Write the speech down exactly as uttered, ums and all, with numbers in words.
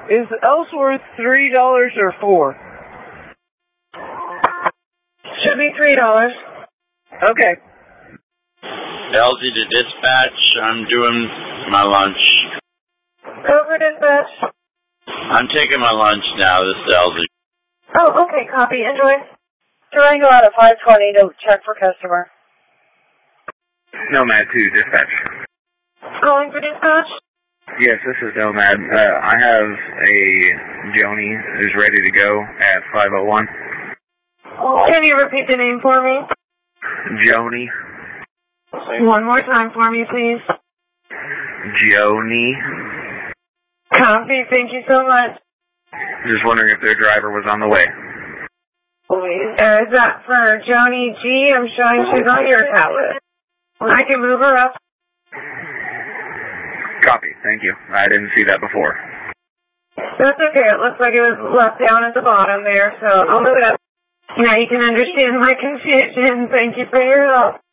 Is Ellsworth three dollars or four? Should be three dollars. Okay. Elsie to dispatch. I'm doing my lunch. Over dispatch. I'm taking my lunch now. This is Elsie. Oh, okay, copy. Enjoy. Durango out of five twenty to check for customer. Nomad two, dispatch. Calling for dispatch? Yes, this is Nomad. Uh, I have a Joni who's ready to go at five oh one. Can you repeat the name for me? Joni. One more time for me, please. Joni. Copy. Thank you so much. Just wondering if their driver was on the way. Uh, is that for Joni G? I'm showing she's on your tablet. I can move her up. Copy. Thank you. I didn't see that before. That's okay. It looks like it was left down at the bottom there, so I'll move it up. Now you can understand my confusion. Thank you for your help.